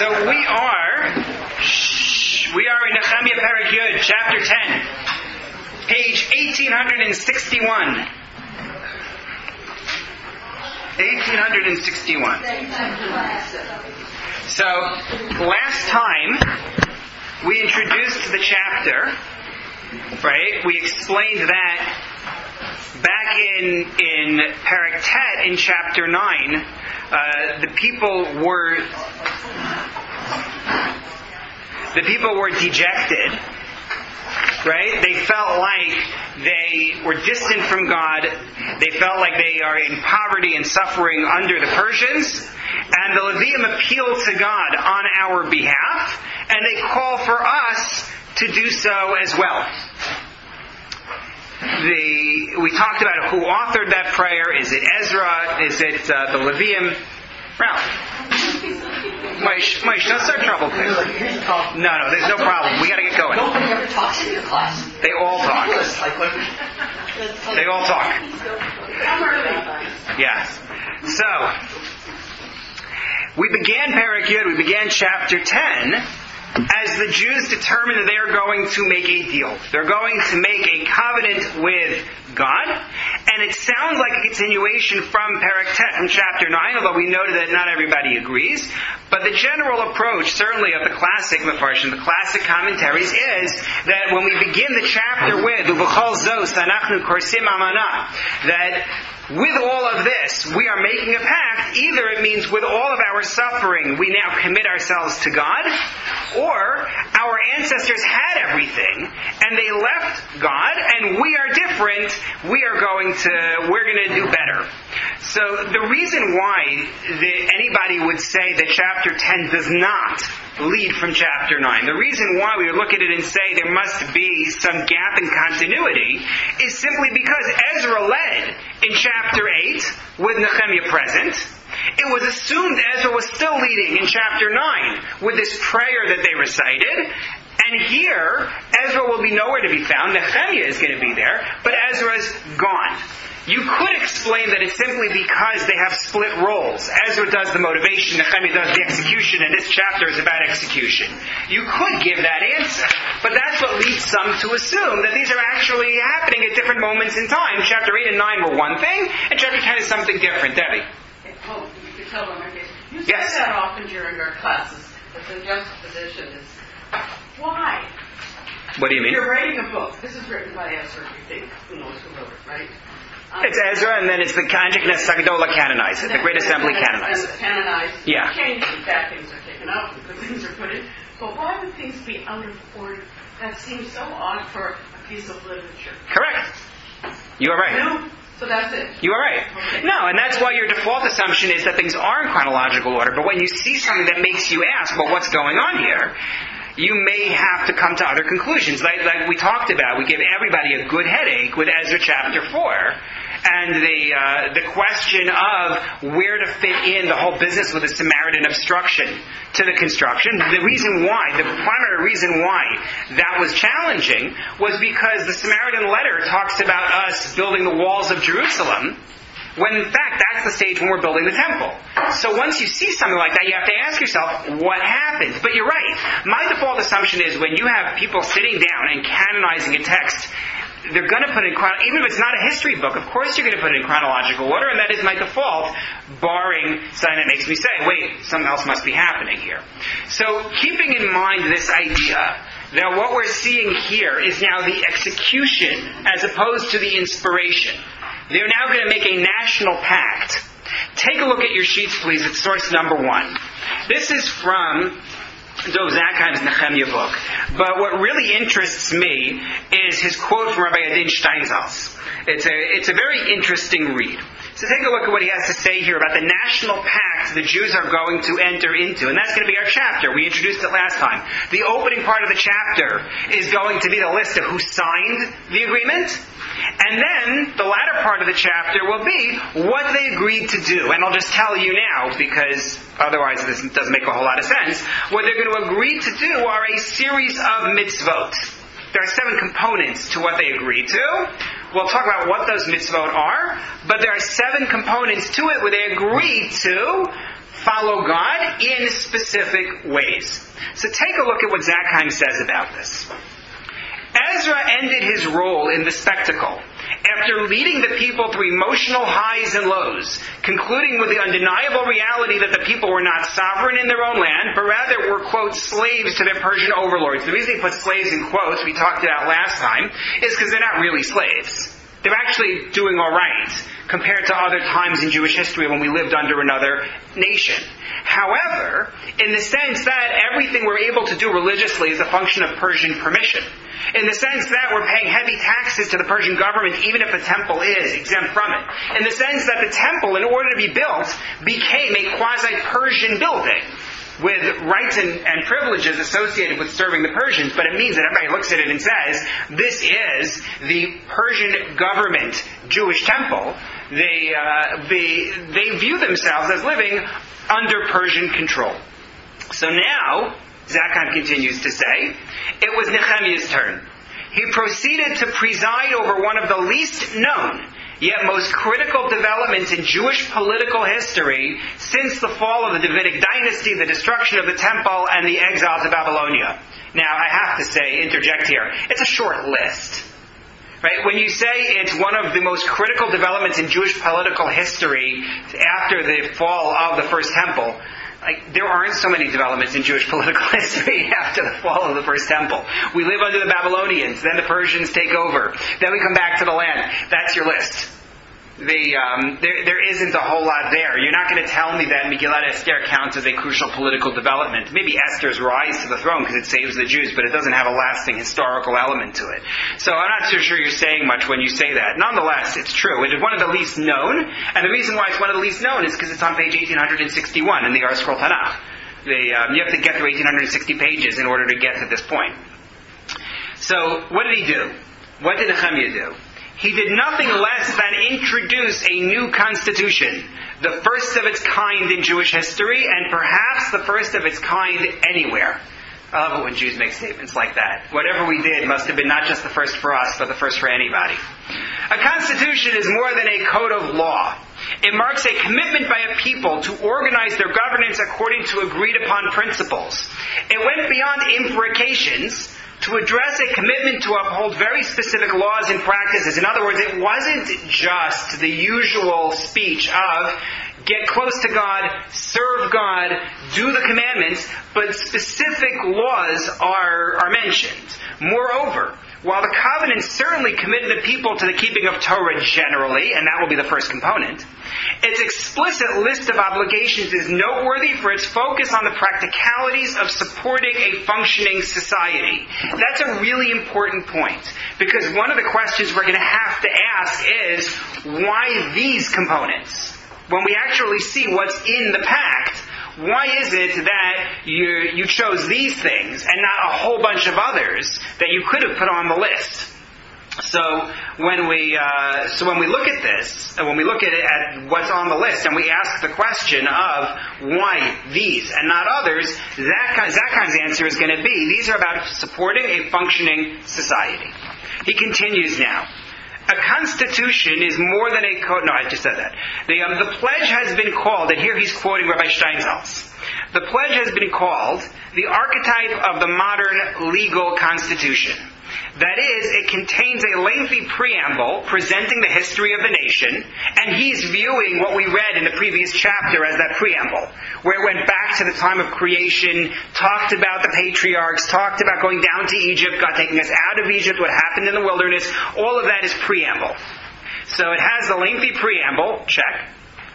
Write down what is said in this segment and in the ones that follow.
So we are in Nehemiah Perek Yud, chapter 10, page 1861. 1861. So, last time we introduced the chapter, right? We explained that back in Perek Tet, in chapter 9, the people were dejected, right? They felt like they were distant from God. They felt like they are in poverty and suffering under the Persians. And the Levium appeal to God on our behalf, and they call for us to do so as well. We talked about who authored that prayer. Is it Ezra? Is it the Levium? Ralph. Moshe, don't start trouble, please. No, there's no problem. We got to get going. Nobody ever talks in your class. They all talk. They all talk. Yes. So, we began Perek Yud, we began chapter 10, as the Jews determined that they are going to make a deal. They're going to make a covenant with God. And it sounds like a continuation from Perek Tet, from chapter 9, although we noted that not everybody agrees. But the general approach, certainly of the classic Mefarshim, the classic commentaries, is that when we begin the chapter with Uv'chol zos anachnu korsim amanah, that with all of this, we are making a pact. Either it means with all of our suffering, we now commit ourselves to God, or our ancestors had everything, and they left God, and we are different. We're going to do better. So the reason why anybody would say that chapter 10 does not lead from chapter 9, the reason why we would look at it and say there must be some gap in continuity, is simply because Ezra led in chapter 8 with Nehemiah present. It was assumed Ezra was still leading in chapter 9 with this prayer that they recited. And here, Ezra will be nowhere to be found. Nehemiah is going to be there, but Ezra's gone. You could explain that it's simply because they have split roles. Ezra does the motivation, Nehemiah does the execution, and this chapter is about execution. You could give that answer, but that's what leads some to assume that these are actually happening at different moments in time. Chapter 8 and 9 were one thing, and chapter 10 is something different. Debbie? Oh, you could tell them, okay. You Yes. say that often during our classes, that the juxtaposition is, why? What do you mean? You're writing a book. This is written by Ezra, you think. Who knows who wrote it, right? It's Ezra, and then it's the Kanjik Nesagedola canonized it. The Great Assembly canonized it. Canonized. Yeah. Changed. Bad things are taken out, and good things are put in. But why would things be out of order? That seems so odd for a piece of literature. Correct. You are right. No? So that's it. You are right. Okay. No, and that's why your default assumption is that things are in chronological order. But when you see something that makes you ask, well, what's going on here? You may have to come to other conclusions. Like we talked about, we gave everybody a good headache with Ezra chapter 4. And the question of where to fit in the whole business with the Samaritan obstruction to the construction. The primary reason why that was challenging was because the Samaritan letter talks about us building the walls of Jerusalem, when in fact that's the stage when we're building the temple. So once you see something like that, you have to ask yourself, what happened? But you're right. My default assumption is when you have people sitting down and canonizing a text, they're going to put it in even if it's not a history book, of course you're going to put it in chronological order, and that is my default, barring something that makes me say, wait, something else must be happening here. So keeping in mind this idea that what we're seeing here is now the execution as opposed to the inspiration. They're now going to make a national pact. Take a look at your sheets, please, at source number 1. This is from Dov Zakheim's Nehemiah book. But what really interests me is his quote from Rabbi Adin Steinsaltz. It's a very interesting read. So take a look at what he has to say here about the national pact the Jews are going to enter into. And that's going to be our chapter. We introduced it last time. The opening part of the chapter is going to be the list of who signed the agreement. And then the latter part of the chapter will be what they agreed to do. And I'll just tell you now, because otherwise this doesn't make a whole lot of sense. What they're going to agree to do are a series of mitzvot. There are 7 components to what they agreed to. We'll talk about what those mitzvot are, but there are 7 components to it where they agreed to follow God in specific ways. So take a look at what Zakheim says about this. Ezra ended his role in the spectacle after leading the people through emotional highs and lows, concluding with the undeniable reality that the people were not sovereign in their own land, but rather were, quote, slaves to their Persian overlords. The reason he put slaves in quotes, we talked about last time, is because they're not really slaves. They're actually doing all right compared to other times in Jewish history when we lived under another nation. However, in the sense that everything we're able to do religiously is a function of Persian permission, in the sense that we're paying heavy taxes to the Persian government even if the temple is exempt from it, in the sense that the temple, in order to be built, became a quasi-Persian building with rights and privileges associated with serving the Persians, but it means that everybody looks at it and says, this is the Persian government Jewish temple. They view themselves as living under Persian control. So now, Zakheim continues to say, it was Nehemiah's turn. He proceeded to preside over one of the least known, yet most critical developments in Jewish political history since the fall of the Davidic dynasty, the destruction of the temple, and the exile to Babylonia. Now, I have to say, interject here, it's a short list. Right? When you say it's one of the most critical developments in Jewish political history after the fall of the First Temple, there aren't so many developments in Jewish political history after the fall of the First Temple. We live under the Babylonians, then the Persians take over, then we come back to the land. That's your list. There isn't a whole lot there. You're not going to tell me that Megillat Esther counts as a crucial political development. Maybe Esther's rise to the throne because it saves the Jews, but it doesn't have a lasting historical element to it. So I'm not so sure you're saying much when you say that. Nonetheless, it's true. It is one of the least known, and the reason why it's one of the least known is because it's on page 1861 in the Art Scroll Tanakh. You have to get through 1860 pages in order to get to this point. So, what did he do? What did Nehemiah do? He did nothing less than introduce a new constitution, the first of its kind in Jewish history, and perhaps the first of its kind anywhere. I love it when Jews make statements like that. Whatever we did must have been not just the first for us, but the first for anybody. A constitution is more than a code of law. It marks a commitment by a people to organize their governance according to agreed upon principles. It went beyond imprecations to address a commitment to uphold very specific laws and practices. In other words, it wasn't just the usual speech of get close to God, serve God, do the commandments, but specific laws are mentioned. Moreover, while the covenant certainly committed the people to the keeping of Torah generally, and that will be the first component, its explicit list of obligations is noteworthy for its focus on the practicalities of supporting a functioning society. That's a really important point, because one of the questions we're going to have to ask is, why these components? When we actually see what's in the pact, why is it that you chose these things and not a whole bunch of others that you could have put on the list? So when we look at this, and when we look at what's on the list, and we ask the question of why these and not others, Zakheim's answer is going to be, these are about supporting a functioning society. He continues now. A constitution is more than a code. No, I just said that. The pledge has been called, and here he's quoting Rabbi Steinsaltz. The pledge has been called the archetype of the modern legal constitution. That is, it contains a lengthy preamble presenting the history of the nation, and he's viewing what we read in the previous chapter as that preamble, where it went back to the time of creation, talked about the patriarchs, talked about going down to Egypt, God taking us out of Egypt, what happened in the wilderness. All of that is preamble. So it has a lengthy preamble, check,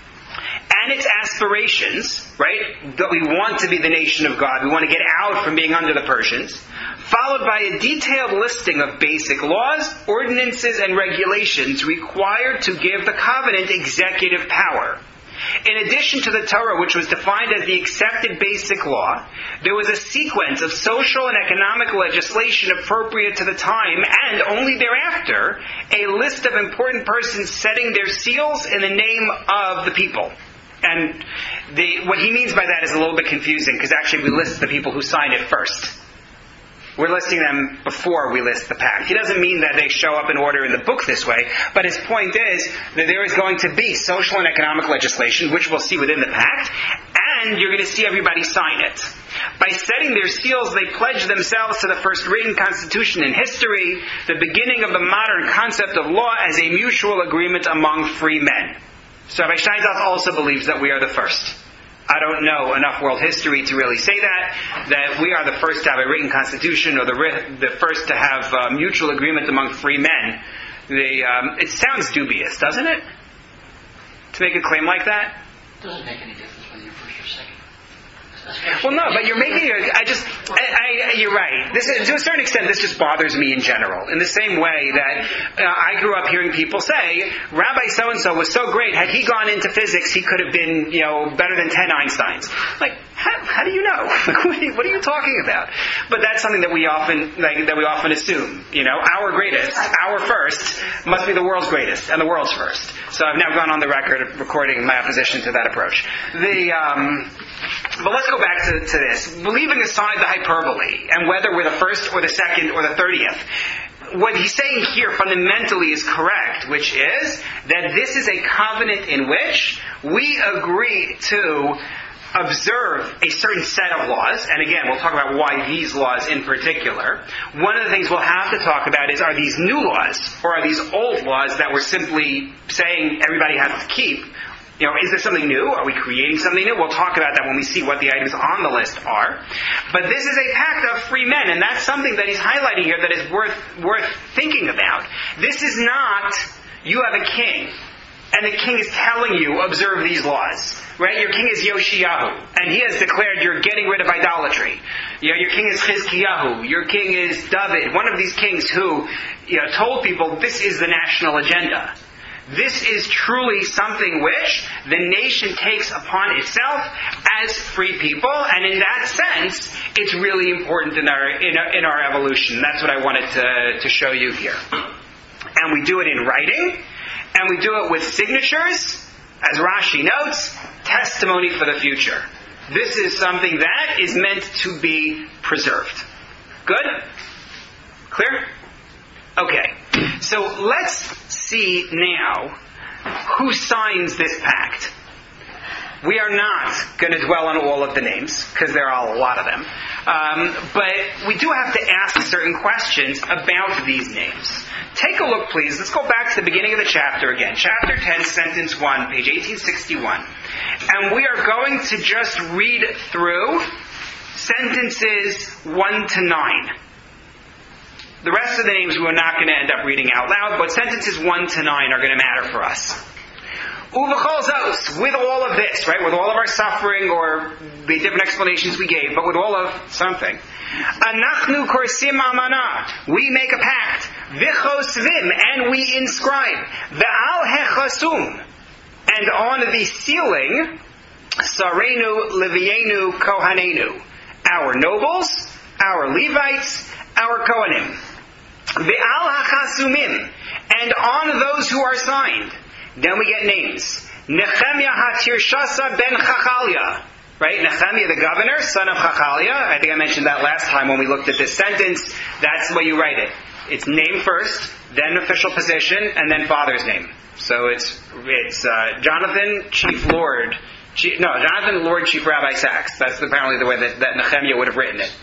and its aspirations, right, that we want to be the nation of God, we want to get out from being under the Persians, followed by a detailed listing of basic laws, ordinances, and regulations required to give the covenant executive power. In addition to the Torah, which was defined as the accepted basic law, there was a sequence of social and economic legislation appropriate to the time, and only thereafter, a list of important persons setting their seals in the name of the people. And what he means by that is a little bit confusing, because actually we list the people who signed it first. We're listing them before we list the pact. He doesn't mean that they show up in order in the book this way, but his point is that there is going to be social and economic legislation, which we'll see within the pact, end, you're going to see everybody sign it. By setting their seals, they pledge themselves to the first written constitution in history, the beginning of the modern concept of law as a mutual agreement among free men. So Rabbi Steinsaltz also believes that we are the first. I don't know enough world history to really say that we are the first to have a written constitution or the first to have mutual agreement among free men. It sounds dubious, doesn't it? To make a claim like that? It doesn't make any difference whether you're first or second. Well, no, but you're making you're right. To a certain extent, this just bothers me in general. In the same way that I grew up hearing people say, Rabbi so-and-so was so great, had he gone into physics, he could have been, better than 10 Einsteins. Like, how do you know? What are you talking about? But that's something that we often assume. Our greatest, our first, must be the world's greatest, and the world's first. So I've now gone on the record recording my opposition to that approach. But let's go back to this. Leaving aside the hyperbole, and whether we're the first or the second or the 30th, what he's saying here fundamentally is correct, which is that this is a covenant in which we agree to observe a certain set of laws, and again, we'll talk about why these laws in particular. One of the things we'll have to talk about is, are these new laws, or are these old laws that we're simply saying everybody has to keep? Is there something new? Are we creating something new? We'll talk about that when we see what the items on the list are. But this is a pact of free men, and that's something that he's highlighting here that is worth thinking about. This is not, you have a king, and the king is telling you, observe these laws. Right? Your king is Yoshiyahu, and he has declared you're getting rid of idolatry. Your king is Chizkiyahu. Your king is David, one of these kings who told people this is the national agenda. This is truly something which the nation takes upon itself as free people, and in that sense, it's really important in our evolution. That's what I wanted to show you here. And we do it in writing, and we do it with signatures, as Rashi notes, testimony for the future. This is something that is meant to be preserved. Good? Clear? Okay. So let's see now who signs this pact. We are not going to dwell on all of the names, because there are a lot of them. But we do have to ask certain questions about these names. Take a look, please. Let's go back to the beginning of the chapter again. Chapter 10, sentence 1, page 1861. And we are going to just read through sentences 1 to 9. The rest of the names we're not going to end up reading out loud, but sentences 1 to 9 are going to matter for us. Uvechol zos, with all of this, right, with all of our suffering or the different explanations we gave, but with all of something. Anachnu korsim amana, we make a pact. Vichosvim, and we inscribe. Ve'al hechasum, and on the ceiling, sarenu levienu kohanenu, our nobles, our Levites, our Kohanim. Ve'al hachasumim, and on those who are signed. Then we get names. Nehemiah HaTirshasa ben Chachaliah. Right? Nehemiah the governor, son of Chachaliah. I think I mentioned that last time when we looked at this sentence. That's the way you write it. It's name first, then official position, and then father's name. So it's Jonathan, Chief Lord. Jonathan, Lord Chief Rabbi Sachs. That's apparently the way that Nehemiah would have written it.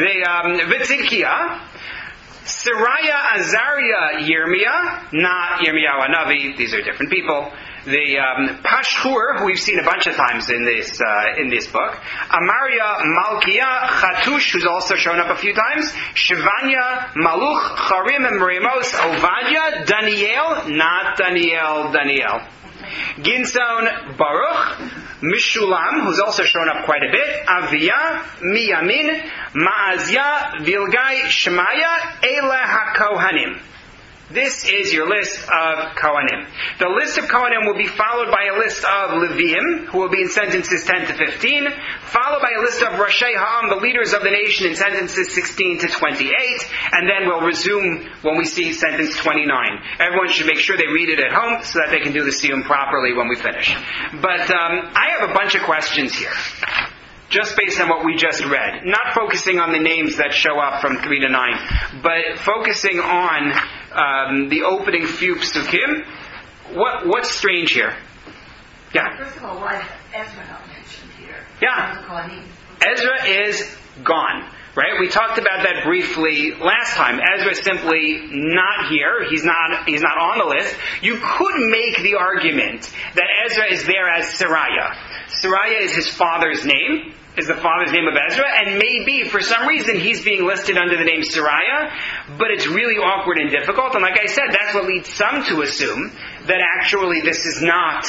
Vitzidkiah, Sariah, Azariah, Yirmiyah, not Yirmiyahu Hanavi, these are different people. The Pashhur, who we've seen a bunch of times in this book. Amaria, Malkiah, Chatush, who's also shown up a few times. Shivanya, Maluch, Charim, and Meremos, Ovadia, Daniel, not Daniel. Ginson, Baruch, Mishulam, who's also shown up quite a bit, Aviyah, Miyamin, Ma'aziyah, Vilgai, Shemaya, Ele HaKohanim. This is your list of Kohanim. The list of Kohanim will be followed by a list of Leviim, who will be in sentences 10 to 15, followed by a list of Rashei Ha'am, the leaders of the nation, in sentences 16 to 28, and then we'll resume when we see sentence 29. Everyone should make sure they read it at home so that they can do the siyum properly when we finish. But I have a bunch of questions here, just based on what we just read. Not focusing on the names that show up from 3 to 9, but focusing on the opening few psukim. What's strange here? Yeah? First of all, why is Ezra not mentioned here? Yeah. Ezra is gone. Right? We talked about that briefly last time. Ezra is simply not here. He's not on the list. You could make the argument that Ezra is there as Sariah. Sariah is his father's name, is the father's name of Ezra, and maybe for some reason he's being listed under the name Sariah, but it's really awkward and difficult. And like I said, that's what leads some to assume that actually this is not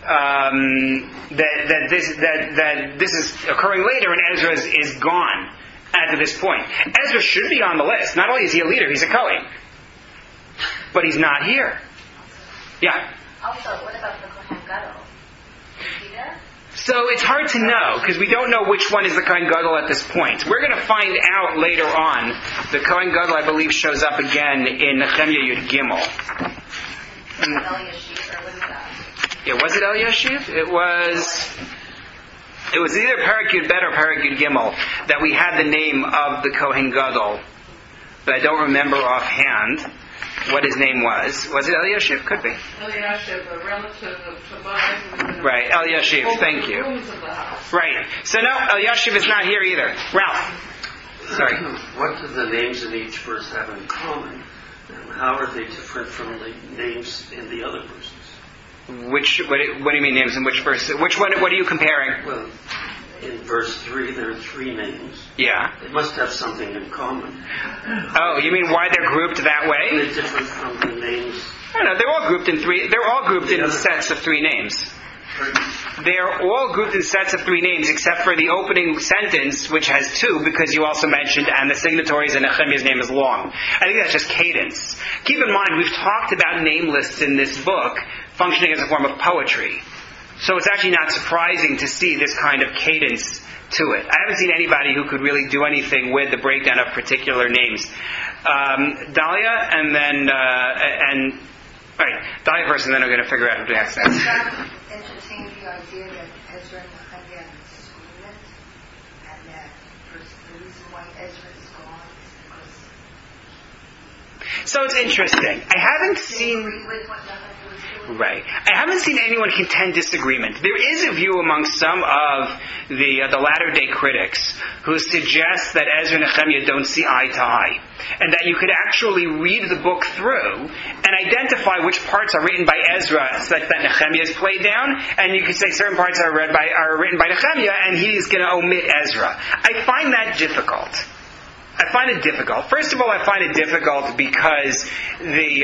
that this is occurring later and Ezra is gone at this point. Ezra should be on the list. Not only is he a leader, he's a Kohen. But he's not here. Yeah? Also, what about the Kohen Gadol? Is he there? So it's hard to know, because we don't know which one is the Kohen Gadol at this point. We're going to find out later on. The Kohen Gadol, I believe, shows up again in Nehemiah Yud Gimel. Eliashib, or what is that? Yeah, was it Eliashib? It was either Perek Yud Bet or Perek Yud Gimel that we had the name of the Kohen Gadol, but I don't remember offhand what his name was. Was it Eliashib? Could be. Eliashib, a relative of Tobias. Right, Eliashib. Thank you. Right. So no, Eliashib is not here either. Ralph. Sorry. What do the names in each verse have in common, and how are they different from the names in the other verses? What do you mean names in which verse? Which one? What are you comparing? Well, in verse 3 there are 3 names. Yeah. They must have something in common. Oh, you mean why they're grouped that Are way? they different from the names? I don't know. They're all grouped in 3. They're all grouped in sets of 3 names. They're all grouped in sets of 3 names, except for the opening sentence, which has 2, because you also mentioned, and the signatories and Nehemiah's name is long. I think that's just cadence. Keep in mind, we've talked about name lists in this book functioning as a form of poetry. So it's actually not surprising to see this kind of cadence to it. I haven't seen anybody who could really do anything with the breakdown of particular names. Dahlia, and then, all right, Dahlia first, and then I'm going to figure out who to ask next. Entertain the idea that Ezra and Nehemiah have disagreement, and that the reason why Ezra is gone is because... So it's interesting. I haven't seen... Right. I haven't seen anyone contend disagreement. There is a view among some of the latter-day critics who suggest that Ezra and Nehemiah don't see eye to eye, and that you could actually read the book through and identify which parts are written by Ezra such that Nehemiah is played down, and you could say certain parts are written by Nehemiah, and he's going to omit Ezra. I find that difficult. First of all, I find it difficult because they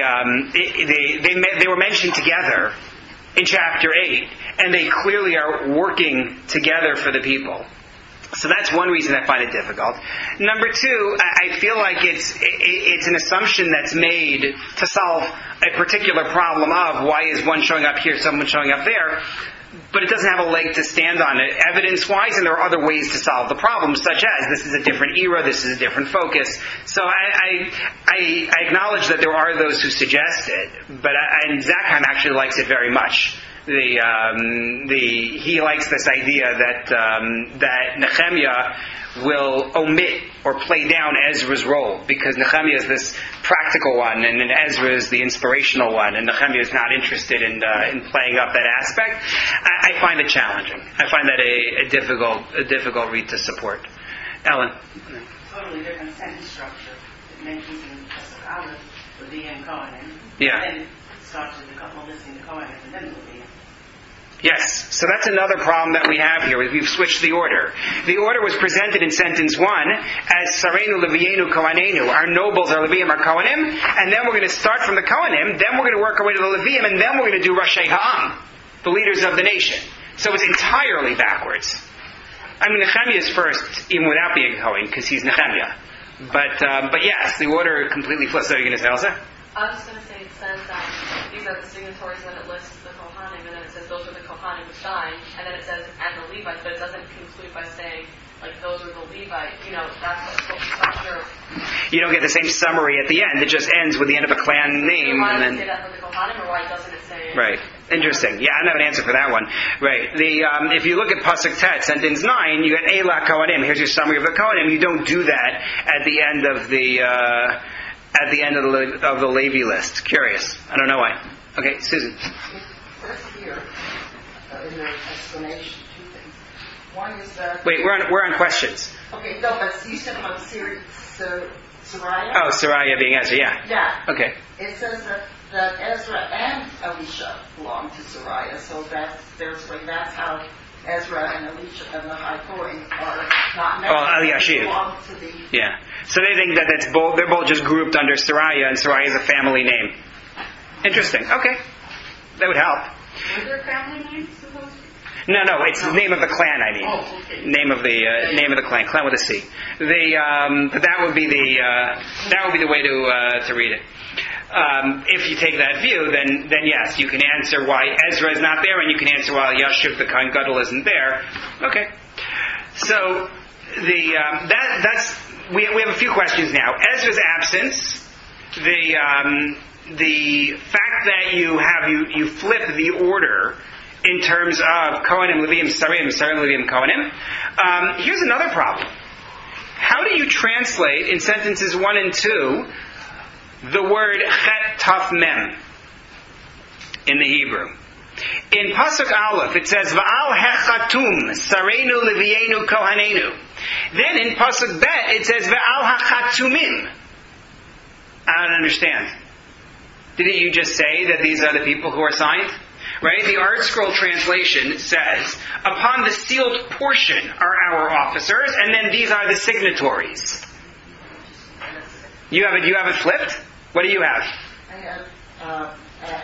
were mentioned together in chapter 8, and they clearly are working together for the people. So that's one reason I find it difficult. Number 2, I feel like it's an assumption that's made to solve a particular problem of why is one showing up here, someone showing up there. But it doesn't have a leg to stand on it evidence-wise, and there are other ways to solve the problem, such as this is a different era, this is a different focus. So I acknowledge that there are those who suggest it, but Zakheim actually likes it very much. He likes this idea that Nehemiah will omit or play down Ezra's role, because Nehemiah is this practical one, and then Ezra is the inspirational one, and Nehemiah is not interested in playing up that aspect. I find it challenging. I find that a difficult read to support. Ellen? Totally different sentence structure. It mentions in Pesach Aleph, Levi and Kohanim. Yeah. And then it starts with listing the Kohanim and then Levi. Yes, so that's another problem that we have here. We've switched the order. The order was presented in sentence 1 as Sareinu Levienu Kohanenu. Our nobles are Leviim, our Kohanim, and then we're going to start from the Kohanim, then we're going to work our way to the Leviim, and then we're going to do Rashei Ha'am, the leaders of the nation. So it's entirely backwards. I mean, Nehemiah is first, even without being a Kohen, because he's Nehemiah. But yes, the order completely flips. So are you going to say, Elsa? I was just going to say, it says these are the signatories, and then it lists the Kohanim, and then it says those are the Kohanim who signed, and then it says, and the Levites, but it doesn't conclude by saying, like, those are the Levites. That's what structure. You don't get the same summary at the end. It just ends with the end of a clan name. Why and does then... it say that for the Kohanim, or why doesn't it say... Right. Interesting. Yeah, I don't have an answer for that one. Right. If you look at Pasuk Tet, sentence 9, you get Eila Kohanim. Here's your summary of the Kohanim. You don't do that at the end of the Levi list. Curious. I don't know why. Okay, Susan. First here, in their explanation, 2 things. One is that. Wait, we're on questions. Okay, no, but you said about Sariah. Oh, Sariah being Ezra, yeah. Yeah. Okay. It says that Ezra and Elisha belong to Sariah, so that's how Ezra and Elisha and the High Kohen are not necessarily belong to the. Yeah. So they think that they're both just grouped under Sariah, and Sariah is a family name. Interesting. Okay. That would help. Were there family names supposed to be? No, it's the name of the clan. I mean, Oh, okay. name of the clan with a C. But that would be the way to read it. If you take that view, then yes, you can answer why Ezra is not there, and you can answer why Yashiv the Kohen Gadol isn't there. Okay. So we have a few questions now. Ezra's absence, the fact that you flip the order in terms of Kohanim, Leviim, Sarim, Leviim, Kohanim. Here's another problem. How do you translate in sentences 1 and 2 the word Chet Taf Mem in the Hebrew? In Pasuk Aleph it says Va'al Hechatum Sareinu Levienu Kohanenu. Then in Pasuk Bet it says Va'al Hachatumim. I don't understand. Didn't you just say that these are the people who are signed? Right? The Art Scroll translation says, upon the sealed portion are our officers, and then these are the signatories. You have it flipped? What do you have? I have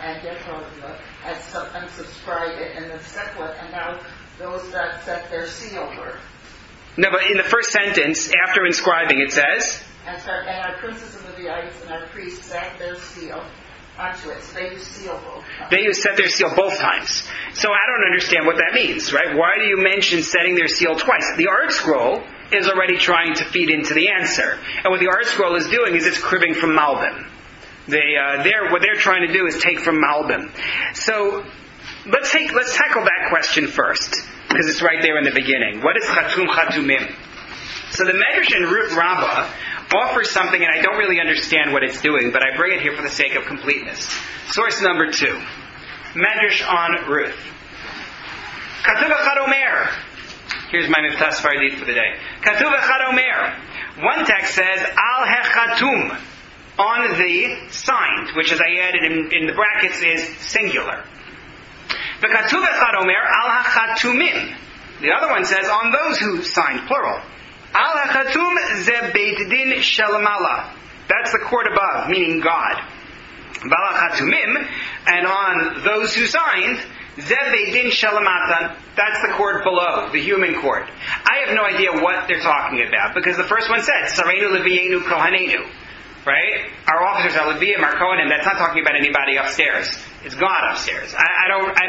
unsubscribed it and then separate, and now those that set their seal were. No, but in the first sentence, after inscribing, it says? And our princes and Levites and our priests set their seal onto it. So they use seal both times. They use set their seal both times. So I don't understand what that means, right? Why do you mention setting their seal twice? The Art Scroll is already trying to feed into the answer. And what the Art Scroll is doing is it's cribbing from Malbim. What they're trying to do is take from Malbim. So let's tackle that question first, because it's right there in the beginning. What is Chatum Chatumim? So the Medrash in Ruth Rabbah offers something, and I don't really understand what it's doing, but I bring it here for the sake of completeness. Source number 2. Medrash on Ruth. Katuv Echad Omer. Here's my Miftah Sfaradit for the day. Katuv Echad Omer. One text says, Al Hechatum, on the signed, which as I added in the brackets is singular. The Katuv Echad Omer, Al Hachatumim. The other one says, on those who signed, plural. Al Hachatum ze Beit Din Shelamala. That's the court above, meaning God. Bal Hachatumim, and on those who signed, ze Beit Din Shelamata. That's the court below, the human court. I have no idea what they're talking about, because the first one said, Sareinu Levienu Kohanenu. Right? Our officers are Leviim, our Kohanim. That's not talking about anybody upstairs. It's God upstairs. I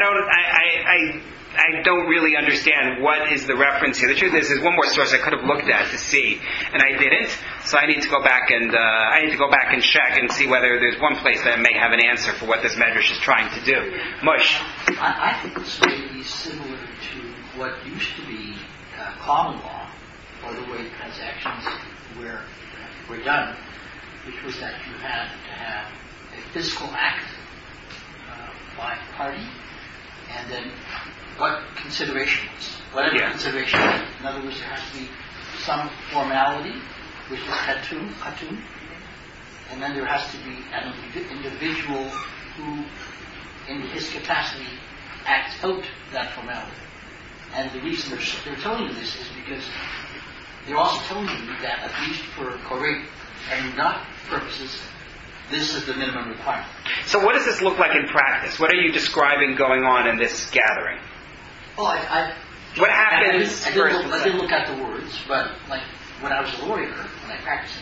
don't really understand what is the reference here. The truth is, there's one more source I could have looked at to see, and I didn't. So I need to go back and check and see whether there's one place that may have an answer for what this Medrash is trying to do. Mush. I think this may be similar to what used to be common law, or the way transactions were done, which was that you had to have a physical act by a party, and then what consideration was. Whatever consideration was. In other words, there has to be some formality, which is hatum, and then there has to be an individual who, in his capacity, acts out that formality. And the reason they're telling you this is because they're also telling you that, at least for Korek and not purposes, this is the minimum requirement. So what does this look like in practice? What are you describing going on in this gathering? Well, what happens? I didn't look at the words, but like when I was a lawyer, when I practiced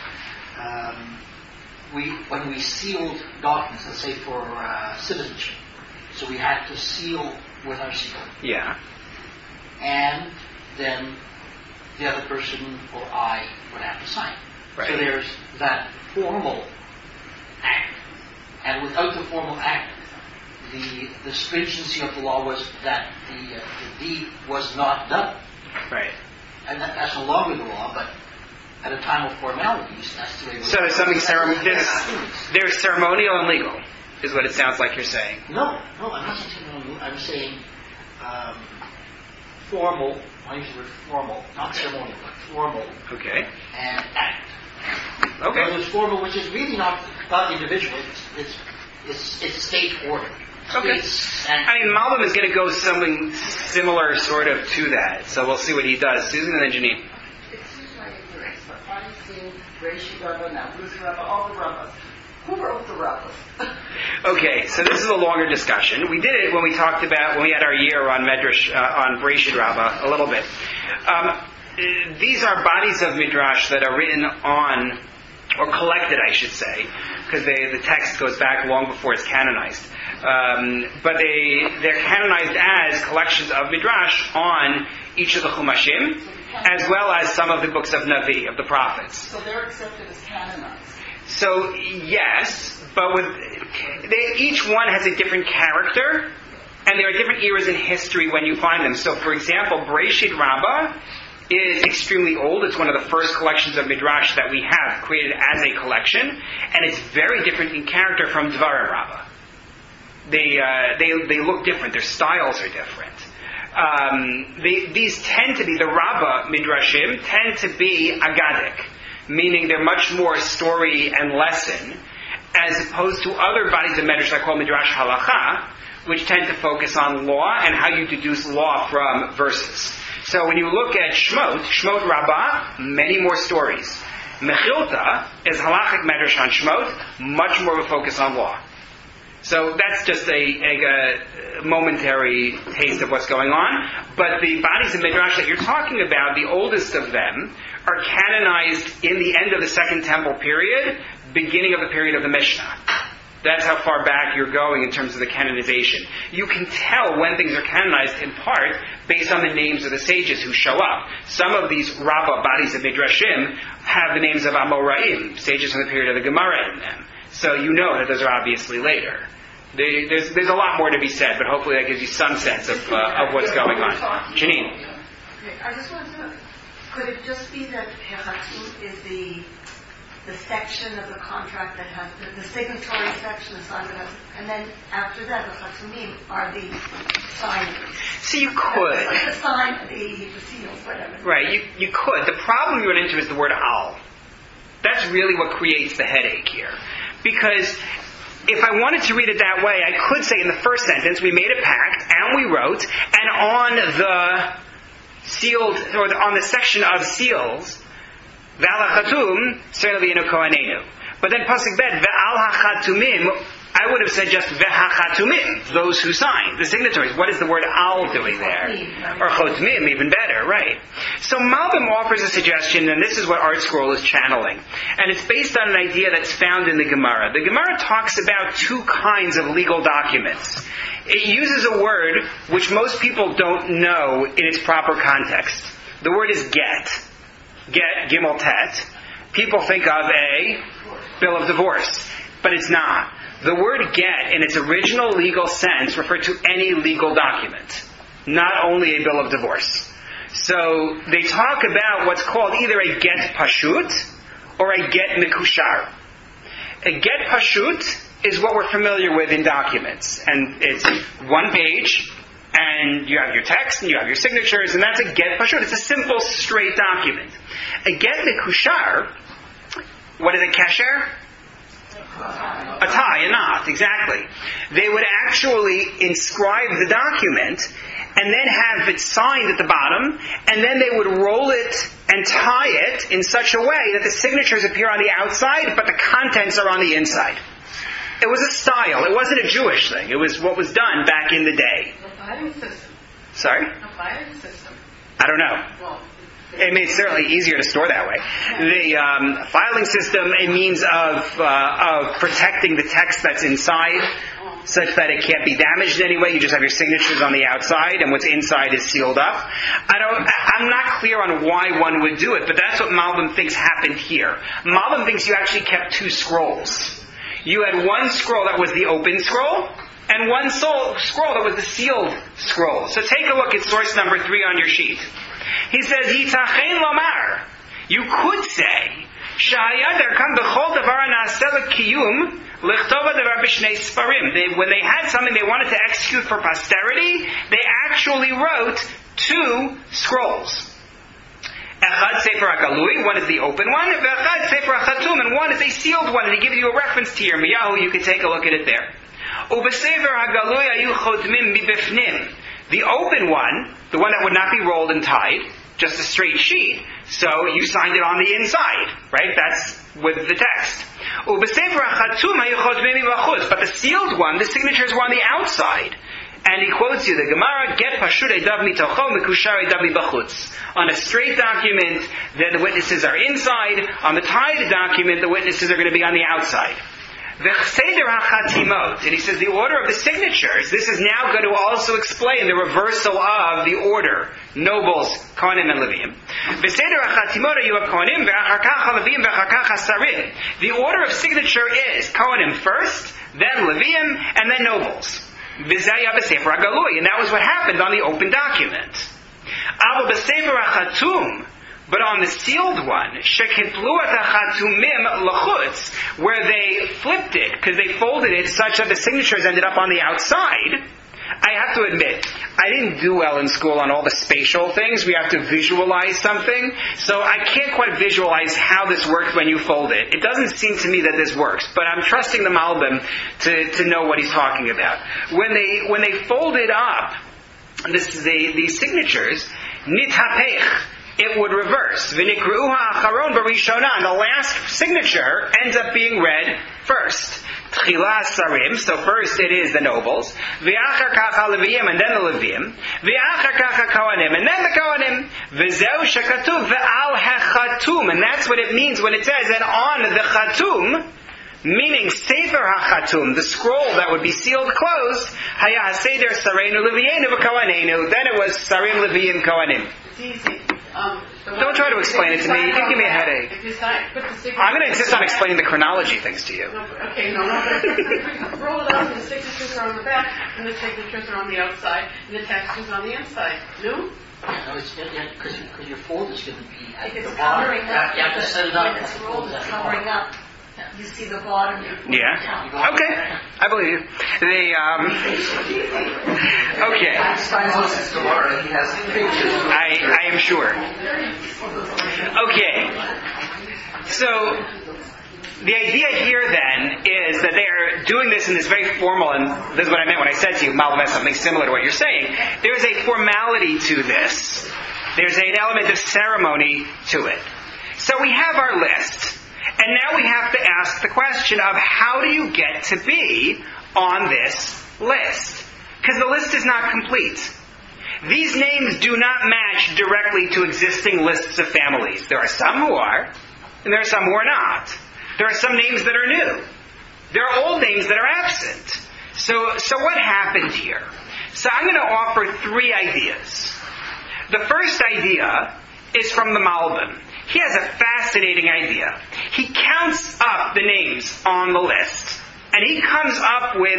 law, when we sealed documents, let's say for citizenship, so we had to seal with our seal. Yeah. And then the other person or I would have to sign. Right. So there's that formal act, and without the formal act, the stringency of the law was that the deed was not done. Right. And that's no longer the law, but at a time of formalities, that's the way. So there's something there's ceremonial and legal, is what it sounds like you're saying. No, I'm not saying ceremonial. I'm saying formal I use the word formal, not ceremonial, but formal. Okay. And act. Okay. It's formal, which is really not individual. It's state order. Okay. I mean, Malbim is going to go something similar sort of to that. So we'll see what he does. Susan and then Janine. Excuse my ignorance, but I've seen Reishi Rabbah, now Ruth Rabbah, all the Rabbahs. Who wrote the Rabbahs? Okay, so this is a longer discussion. We did it when we had our year on Medrash, on Bereshit Rabbah, a little bit. These are bodies of Midrash that are written on, or collected, I should say, because the text goes back long before it's canonized. But they're canonized as collections of Midrash on each of the Chumashim, as well as some of the books of Navi, of the prophets. So they're accepted as canonized. So, yes, but each one has a different character, and there are different eras in history when you find them. So, for example, Bereshit Rabbah is extremely old. It's one of the first collections of Midrash that we have created as a collection, and it's very different in character from Dvarim Rabbah. They look different. Their styles are different. These tend to be, the Rabbah Midrashim tend to be agadic, meaning they're much more story and lesson, as opposed to other bodies of Midrash I call Midrash Halacha, which tend to focus on law and how you deduce law from verses. So when you look at Shmot Rabbah, many more stories. Mechilta is halachic Midrash on Shmot, much more of a focus on law. So that's just a momentary taste of what's going on. But the bodies of Midrash that you're talking about, the oldest of them, are canonized in the end of the Second Temple period, beginning of the period of the Mishnah. That's how far back you're going in terms of the canonization. You can tell when things are canonized in part based on the names of the sages who show up. Some of these Rabbah bodies of Midrashim have the names of Amoraim, sages from the period of the Gemara in them. So you know that those are obviously later. There's a lot more to be said, but hopefully that gives you some sense of what's going on. Janine. Okay, I just wanted to know, could it just be that Hechatum is the section of the contract that has the signatory section assigned to us, and then after that the Chatumim are the signers? So you could. Like the sign, the seals, whatever. Right, you could. The problem you run into is the word al. That's really what creates the headache here. Because if I wanted to read it that way, I could say in the first sentence, we made a pact, and we wrote, and on the sealed, or on the section of seals, Ve'al hachatum, certainly in a kohanenu. But then pasuk bet, Ve'al hachatumim, I would have said just Ve'hachatumim, those who sign, the signatories. What is the word al doing there? Or chotmim, even better, right? So Malbim offers a suggestion, and this is what Art Scroll is channeling. And it's based on an idea that's found in the Gemara. The Gemara talks about two kinds of legal documents. It uses a word which most people don't know in its proper context. The word is get. Get, gimel tet. People think of a bill of divorce, but it's not. The word get, in its original legal sense, referred to any legal document, not only a bill of divorce. So they talk about what's called either a get pashut or a get mikushar. A get pashut is what we're familiar with in documents, and it's one page, and you have your text, and you have your signatures, and that's a get pashut. It's a simple, straight document. A get mikushar, what is a kasher? A tie, a knot, exactly. They would actually inscribe the document and then have it signed at the bottom, and then they would roll it and tie it in such a way that the signatures appear on the outside, but the contents are on the inside. It was a style. It wasn't a Jewish thing. It was what was done back in the day. A filing system. Sorry? A filing system. I don't know. Well, I mean, it's certainly easier to store that way. The filing system, a means of protecting the text that's inside, such that it can't be damaged in any way. You just have your signatures on the outside, and what's inside is sealed up. I'm not clear on why one would do it, but that's what Malbim thinks happened here. Malbim thinks you actually kept two scrolls. You had one scroll that was the open scroll, and one scroll that was the sealed scroll. So take a look at source number 3 on your sheet. He says, Yitachen lomar. You could say, Sha'ayadar kam b'chol davar na'aseh kiyum lichtova davar b'shnei sparim. When they had something they wanted to execute for posterity, they actually wrote two scrolls. Echad Sefer HaGalui, one is the open one, Echad Sefer HaChatum, and one is a sealed one, and he gives you a reference to Yirmiyahu, you can take a look at it there. Ubesefer HaGalui ayu chodmim bibifnim. The open one, the one that would not be rolled and tied, just a straight sheet, so you signed it on the inside, right? That's with the text. Ubesefer HaChatum ayu chodmim bibachutz. But the sealed one, the signatures were on the outside. And he quotes you, the Gemara, get pashut edav mitocho mekushar edav mibachutz. On a straight document, then the witnesses are inside. On the tied document, the witnesses are going to be on the outside. V'chseder hachatimot. And he says the order of the signatures, this is now going to also explain the reversal of the order. Nobles, Kohanim and Leviim. V'seder hachatimot ayu ha-Kohanim, v'achar kach ha-Leviim, v'achar kach ha-Sarim. The order of signature is Kohanim first, then Leviim, and then nobles. And that was what happened on the open document. But on the sealed one, where they flipped it, because they folded it such that the signatures ended up on the outside, I have to admit, I didn't do well in school on all the spatial things. We have to visualize something. So I can't quite visualize how this works when you fold it. It doesn't seem to me that this works, but I'm trusting the Malbim to know what he's talking about. When they folded up the signatures, nithapech, it would reverse. V'nikru'uha acharon barishona. The last signature ends up being read first. Tchila sarim. So first it is the nobles. V'achar kach leviim, and then the leviim. V'achar kach kohanim, and then the kohanim. V'zeu shekatuv ve'al hachatum. And that's what it means when it says that on the chatum, meaning Sefer HaChatum, the scroll that would be sealed closed, Haya HaSeder Sareinu Levienu V'Kohanenu. Then it was Sarim Leviim Kohanim. It's easy. Don't try to explain it to me. You can give me a headache. I'm going to insist on explaining the chronology things to you. Roll it up, and the signatures are on the back, and the signatures are on the outside, and the text is on the inside. No? No, it's because your fold is going to be at It's the bottom. covering up. You have to set it up. When it's rolled, it's covering up. You see the bottom. Yeah. Okay. I believe you. Okay. I am sure. Okay. So, the idea here then is that they're doing this in this very formal, and this is what I meant when I said to you, Malbim has something similar to what you're saying. There's a formality to this. There's an element of ceremony to it. So we have our list. And now we have to ask the question of how do you get to be on this list? Because the list is not complete. These names do not match directly to existing lists of families. There are some who are, and there are some who are not. There are some names that are new. There are old names that are absent. So what happened here? So I'm going to offer three ideas. The first idea is from the Malbim. He has a fascinating idea. He counts up the names on the list, and he comes up with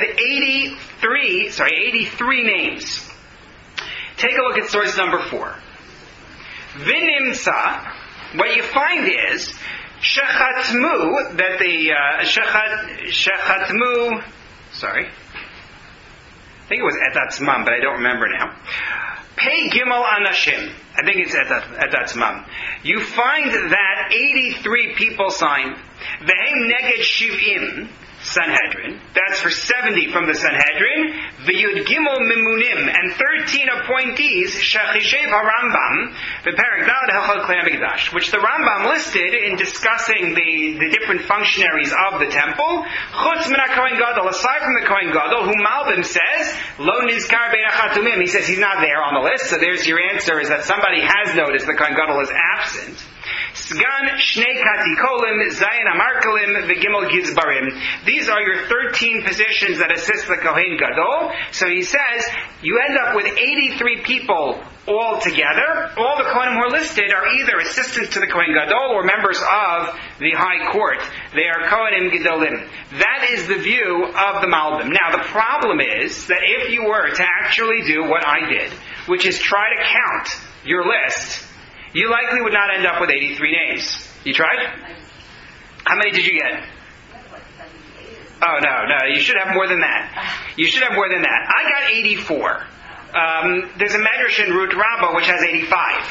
83 names. Take a look at source number 4. V'nimtza, what you find is, shechatmu, that the, shechatmu, sorry, I think it was etatzmam, but I don't remember now. Pei Gimel Anashim. I think it's etatzmam. You find that 83 people signed. Vehem Neged Shiv'im, Sanhedrin. That's for 70 from the Sanhedrin. V'yud Gimel Mimunim, and 13 appointees, Shechishev HaRambam, V'perek Daled Hechol Klei HaMikdash, which the Rambam listed in discussing the different functionaries of the temple. Chutz min HaKohen Gadol, aside from the Kohen Gadol, who Malbim says, Lo Nizkar Bein HaChatumim. He says he's not there on the list, so there's your answer, is that somebody has noticed the Kohen Gadol is absent. Sgan Shnei Katikolim, Zayin Amarkalim, V'Gimel Gizbarim. These are your 13 positions that assist the Kohen Gadol. So he says, you end up with 83 people all together. All the Kohanim who are listed are either assistants to the Kohen Gadol or members of the High Court. They are Kohanim Gedolim. That is the view of the Malbim. Now the problem is that if you were to actually do what I did, which is try to count your list, you likely would not end up with 83 names. You tried? How many did you get? Oh, no. You should have more than that. You should have more than that. I got 84. There's a Medrash in Ruth Rabbah which has 85.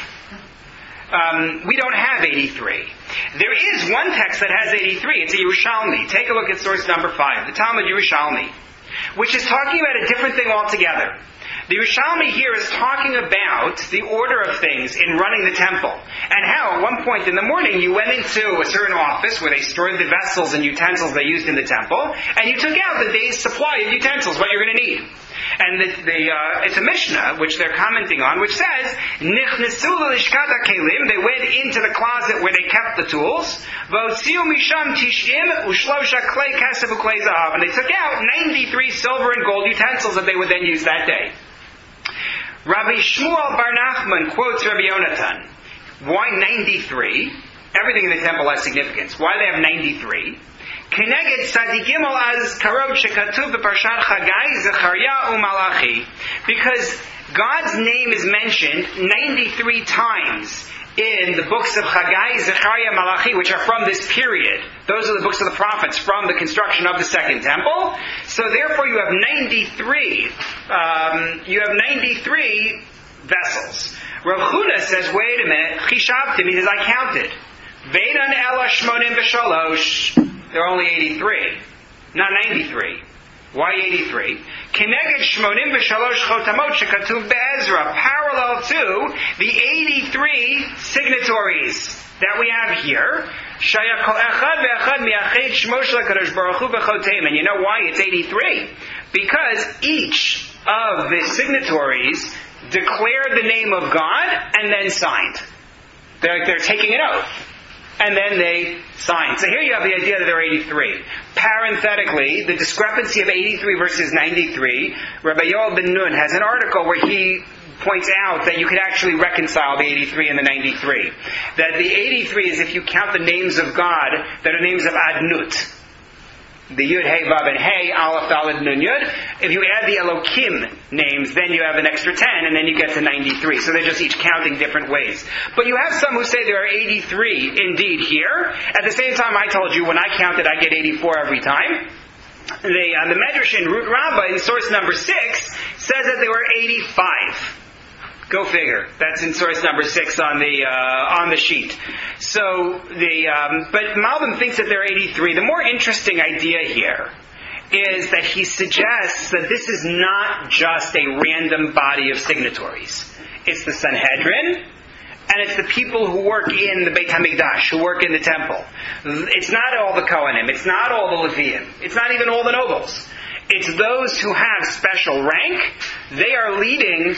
We don't have 83. There is one text that has 83. It's a Yerushalmi. Take a look at source number 5, the Talmud Yerushalmi, which is talking about a different thing altogether. The Yerushalmi here is talking about the order of things in running the temple, and how at one point in the morning you went into a certain office where they stored the vessels and utensils they used in the temple, and you took out the day's supply of utensils, what you're going to need. And it's a Mishnah, which they're commenting on, which says, Nichnesu l'lishkat ha'kelim, they went into the closet where they kept the tools, v'otziu misham tish'im u'shlosha klei kesef u'klei zahav, and they took out 93 silver and gold utensils that they would then use that day. Rabbi Shmuel Bar Nachman quotes Rabbi Yonatan. Why 93? Everything in the temple has significance. Why do they have 93? Keneged Tzadikim az karot shekatuv b'parshat Chagai Zechariah u'Malachi. Because God's name is mentioned 93 times in the books of Chagai, Zechariah, Malachi, which are from this period. Those are the books of the prophets from the construction of the second temple. So therefore you have 93. You have 93 vessels. Rav Huna says, wait a minute, Chishavtim, he says, I counted. Veidan ela shmonim v'shalosh. There are only 83, not 93. Why 83? Keneged shmonim v'shalosh chotamot shekatuv be'ezra, parallel to the 83 signatories that we have here. Shaya kol echad ve'echad mi'ached shmo shel HaKadosh Baruch Hu b'chotem. And you know why it's 83? Because each of the signatories declared the name of God and then signed. They're taking an oath. And then they signed. So here you have the idea that there are 83. Parenthetically, the discrepancy of 83 versus 93, Rabbi Yoel Ben Nun has an article where he points out that you could actually reconcile the 83 and the 93. That the 83 is if you count the names of God that are names of Adnut. The Yud, Hey, Vav, and Hey, Aleph, Dalet, Nun, Yud. If you add the Elokim names, then you have an extra 10, and then you get to 93. So they're just each counting different ways. But you have some who say there are 83 indeed here. At the same time, I told you, when I counted, I get 84 every time. The Medrash in Ruth Rabbah, in source number 6, says that there were 85. Go figure. That's in source number 6 on the sheet. So but Malbim thinks that there are 83. The more interesting idea here is that he suggests that this is not just a random body of signatories. It's the Sanhedrin, and it's the people who work in the Beit HaMikdash, who work in the temple. It's not all the Kohanim. It's not all the Leviim. It's not even all the nobles. It's those who have special rank. They are leading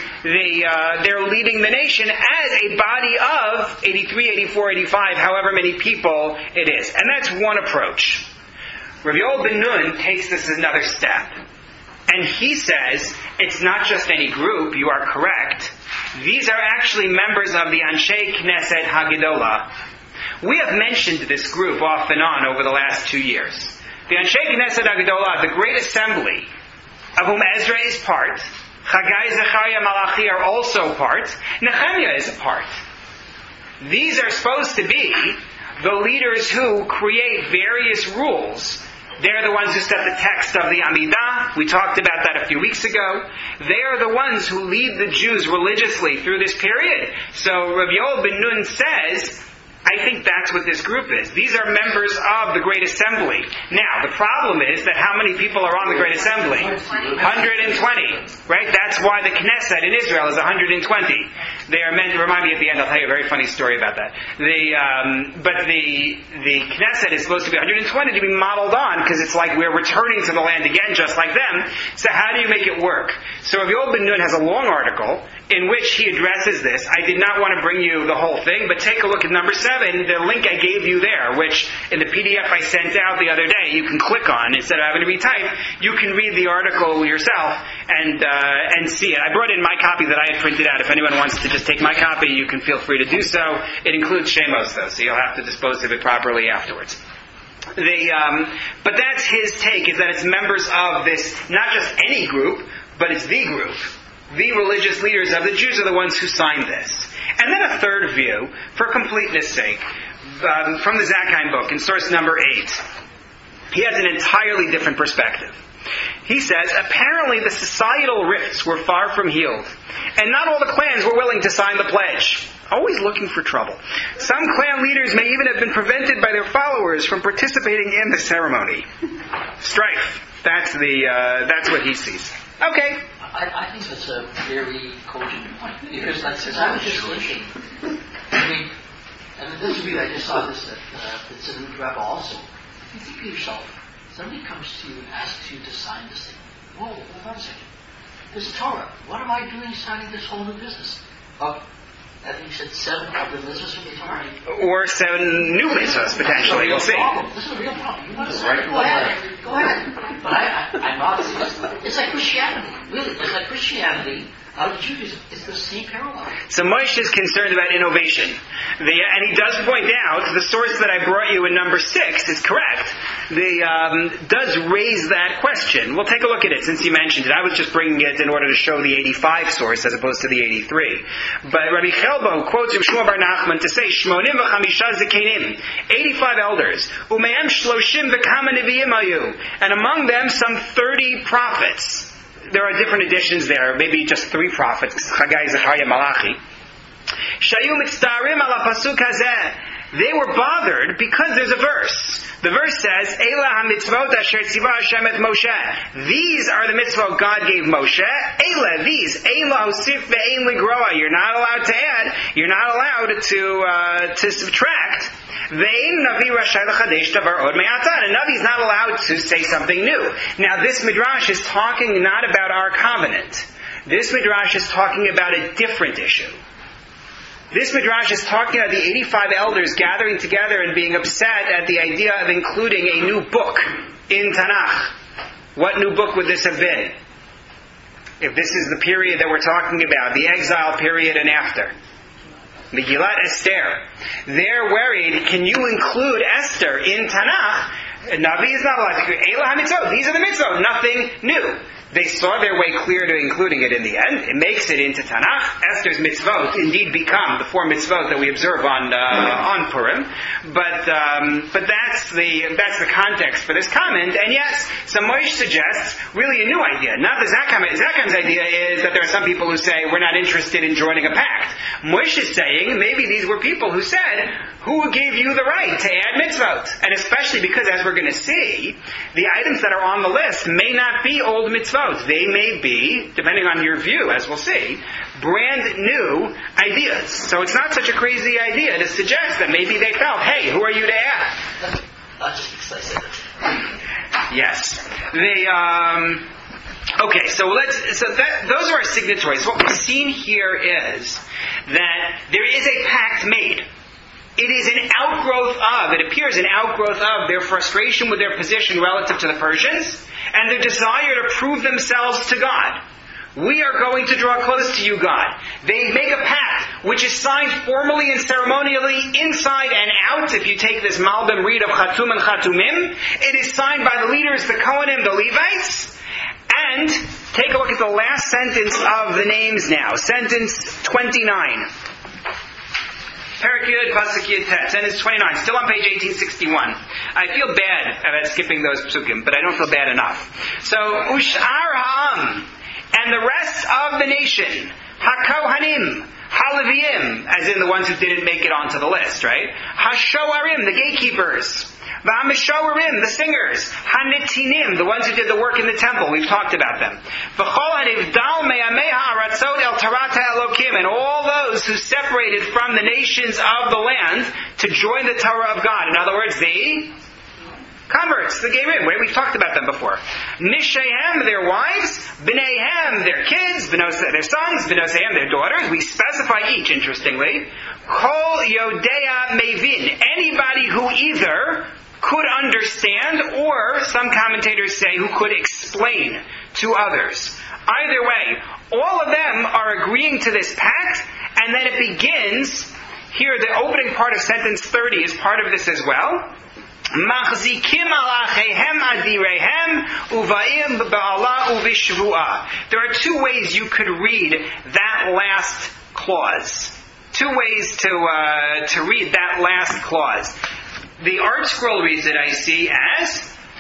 the nation as a body of 83, 84, 85, however many people it is. And that's one approach. Rav Yoel Ben Nun takes this another step. And he says, it's not just any group, you are correct. These are actually members of the Anshe Knesset Hagedolah. We have mentioned this group off and on over the last 2 years. The Anshe Knesset Hagedolah, the great assembly, of whom Ezra is part, Chagai, Zechariah, Malachi are also part, Nehemiah is a part. These are supposed to be the leaders who create various rules. They're the ones who set the text of the Amidah. We talked about that a few weeks ago. They are the ones who lead the Jews religiously through this period. So Rav Yoel Ben Nun says, I think that's what this group is. These are members of the Great Assembly. Now, the problem is that how many people are on the Great Assembly? 120. Right? That's why the Knesset in Israel is 120. They are meant to remind me at the end. I'll tell you a very funny story about that. But the Knesset is supposed to be 120 to be modeled on, because it's like we're returning to the land again just like them. So how do you make it work? So Rav Yoel Ben Nun has a long article in which he addresses this. I did not want to bring you the whole thing, but take a look at number 7, the link I gave you there, which in the PDF I sent out the other day, you can click on instead of having to retype. You can read the article yourself and see it. I brought in my copy that I had printed out. If anyone wants to just take my copy, you can feel free to do so. It includes Shemos, though, so you'll have to dispose of it properly afterwards. But that's his take, is that it's members of this, not just any group, but it's the group. The religious leaders of the Jews are the ones who signed this. And then a third view, for completeness' sake, from the Zakheim book in source number 8. He has an entirely different perspective. He says, apparently the societal rifts were far from healed, and not all the clans were willing to sign the pledge. Always looking for trouble. Some clan leaders may even have been prevented by their followers from participating in the ceremony. Strife. That's what he sees. Okay. I think that's a very cogent point. Because I was just thinking, and this week I just saw this at the Rebbe also. You think to yourself, somebody comes to you and asks you to sign this thing. Whoa, hold on a second. There's a Torah. What am I doing signing this whole new business? I think you said 7 of the mitzvahs from the Torah. Or 7 new mitzvahs, potentially. We'll see. This is a real problem. You want to sign it? Go ahead. But I'm not. It's like Christianity. Really, it's like Christianity. Out of Judaism, it's the same parallel. So Moshe is concerned about innovation. And he does point out, the source that I brought you in number 6 is correct. Does raise that question. We'll take a look at it since you mentioned it. I was just bringing it in order to show the 85 source as opposed to the 83. But Rabbi Chelbo quotes Shmuel bar Nachman to say, 85 elders, Ume'em shloshim v'kama nevi'im ayu, and among them some 30 prophets. There are different editions there, maybe just 3 prophets, Chagai, Zechariah, Malachi. Shayu mitztarim ala pasuk hazeh. They were bothered because there's a verse. The verse says, Eila ha-mitzvot asher tzivah Hashem et Moshe. These are the mitzvot God gave Moshe. Eila, these. Eila hosif ve'ein ligroa. You're not allowed to add. You're not allowed to subtract. Ve'ein navi rashai l'chadesh davar od me'atan. A navi is not allowed to say something new. Now this midrash is talking not about our covenant. This midrash is talking about a different issue. This midrash is talking about the 85 elders gathering together and being upset at the idea of including a new book in Tanakh. What new book would this have been? If this is the period that we're talking about, the exile period and after. Megillat Esther. They're worried, can you include Esther in Tanakh? Navi is not allowed to include Eila HaMitzvot. These are the mitzvot, nothing new. They saw their way clear to including it in the end. It makes it into Tanakh. Esther's mitzvot indeed become the 4 mitzvot that we observe on Purim. But that's the context for this comment. And yes, so Moshe suggests really a new idea. Not the Zakam's idea is that there are some people who say we're not interested in joining a pact. Moshe is saying maybe these were people who said, who gave you the right to add mitzvot? And especially because, as we're going to see, the items that are on the list may not be old mitzvot. They may be, depending on your view, as we'll see, brand new ideas. So it's not such a crazy idea to suggest that maybe they felt, hey, who are you to add? Yes. Okay, those are our signatories. What we've seen here is that there is a pact made. It is an outgrowth of, it appears an outgrowth of their frustration with their position relative to the Persians and their desire to prove themselves to God. We are going to draw close to you, God. They make a pact which is signed formally and ceremonially inside and out. If you take this Malbim read of Chatum and Chatumim, it is signed by the leaders, the Kohanim, the Levites. And take a look at the last sentence of the names now. Sentence 29. Perek Yud, Pasuk Yud Tet, sentence 29, still on page 1861. I feel bad about skipping those psukim, but I don't feel bad enough. So, Ushar Ha'am, and the rest of the nation, HaKohanim, HaLeviim, as in the ones who didn't make it onto the list, right? HaShoarim, the gatekeepers. V'Amishoarim, the singers. HaNetinim, the ones who did the work in the temple. We've talked about them. V'chol HaNivdal me'amei ha'aratzot el Tarat ha'elokim, and all those who separated from the nations of the land to join the Torah of God. In other words, the converts, the Gerim, we've talked about them before. Nishahem, their wives. B'neihem, their kids. Their sons. B'nosehem, their daughters. We specify each, interestingly. Kol Yodea Mevin, anybody who either could understand, or some commentators say who could explain to others. Either way, all of them are agreeing to this pact, and then it begins, here the opening part of sentence 30 is part of this as well. Machzikim alachehem adirehem uvaim ba'ala uvishvuah. There are 2 ways you could read that last clause. 2 ways to read that last clause. The Art Scroll reads it, I see, as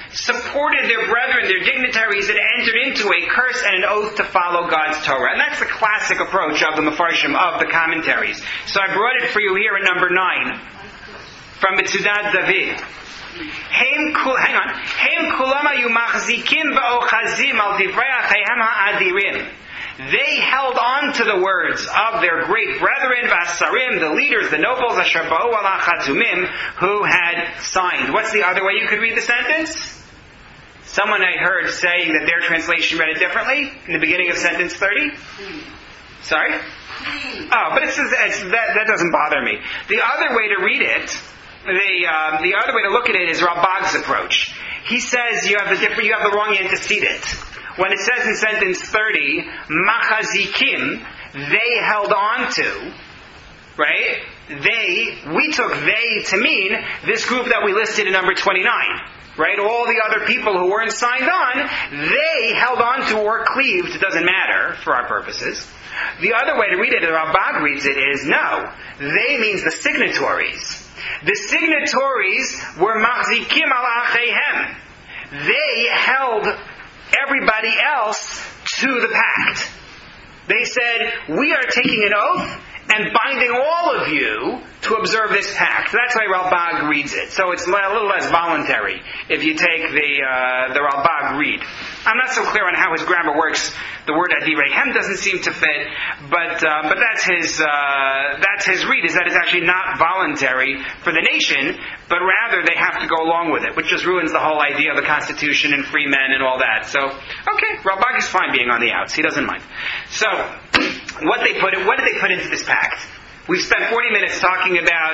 supported their brethren, their dignitaries, and entered into a curse and an oath to follow God's Torah. And that's the classic approach of the Mefarshim, of the commentaries. So I brought it for you here at number 9, from Mitzudat David. Heim kulam hayu machzikim va'ochazim al divrei achayim ha'adirim. They held on to the words of their great brethren, Vasarim, the leaders, the nobles, Asher ba'u ala chatumim, who had signed. What's the other way you could read the sentence? Someone I heard saying that their translation read it differently in the beginning of sentence 30. Sorry? Oh, but that doesn't bother me. The other way to read it, the other way to look at it is Ralbag's approach. He says you have the wrong antecedent. When it says in sentence 30, machazikim, they held on to, right? We took they to mean this group that we listed in number 29. Right? All the other people who weren't signed on, they held on to or cleaved, it doesn't matter for our purposes. The other way to read it, as Ralbag reads it, is no. They means the signatories. The signatories were machzikim al acheihem. They held everybody else to the pact. They said, we are taking an oath and binding all of you to observe this pact. That's why Ralbag reads it. So it's a little less voluntary if you take the Ralbag read. I'm not so clear on how his grammar works. The word adireihem doesn't seem to fit, but that's his read, is that it's actually not voluntary for the nation, but rather they have to go along with it, which just ruins the whole idea of the Constitution and free men and all that. So, okay, Ralbag is fine being on the outs. He doesn't mind. So, what did they put into this pact? We've spent 40 minutes talking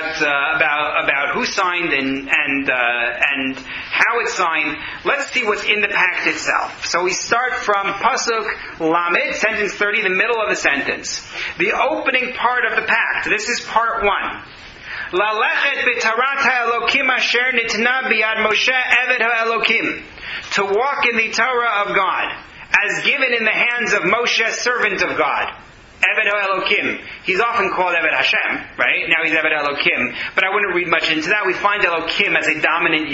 about who signed and how it's signed. Let's see what's in the pact itself. So we start from Pasuk Lamed, sentence 30, the middle of the sentence. The opening part of the pact. This is part 1. Lalechet b'tarat ha'elokim asher nitna biyad Moshe eved ha'elokim. To walk in the Torah of God, as given in the hands of Moshe, servant of God. Eved Elokim. He's often called Eved Hashem, right? Now he's Eved Elokim. But I wouldn't read much into that. We find Elokim as a dominant